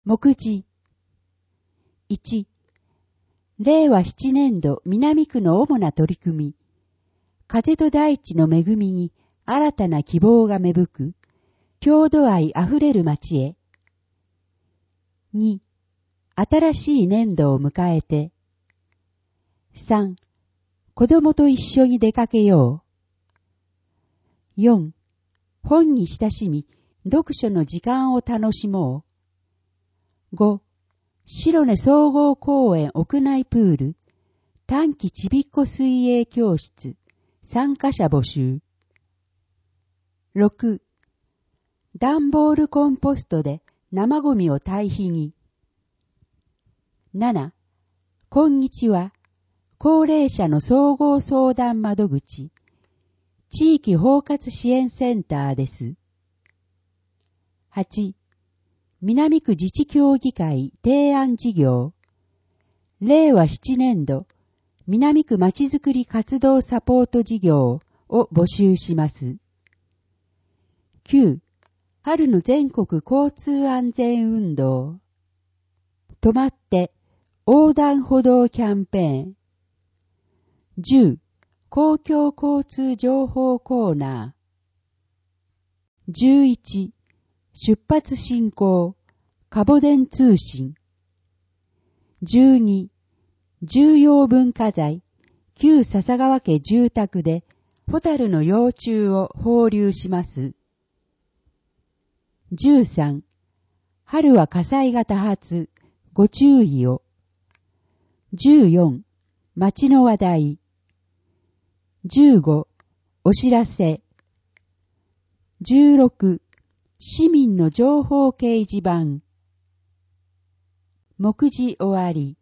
目次。1、令和7年度南区の主な取り組み。風と大地の恵みに新たな希望が芽吹く、郷土愛あふれる町へ。2、新しい年度を迎えて。3、子供と一緒に出かけよう。4、本に親しみ、読書の時間を楽しもう。5、白根総合公園屋内プール、短期ちびっこ水泳教室、参加者募集。6、段ボールコンポストで生ゴミを堆肥に。7、こんにちは。高齢者の総合相談窓口、地域包括支援センターです。8、南区自治協議会提案事業、令和7年度南区まちづくり活動サポート事業を募集します。9、春の全国交通安全運動、止まって横断歩道キャンペーン。10、公共交通情報コーナー。11、出発進行、カボデン通信。12、重要文化財、旧笹川家住宅で、ホタルの幼虫を放流します。13、春は火災が多発、ご注意を。14、町の話題。15、お知らせ。16、市民の情報掲示板。目次終わり。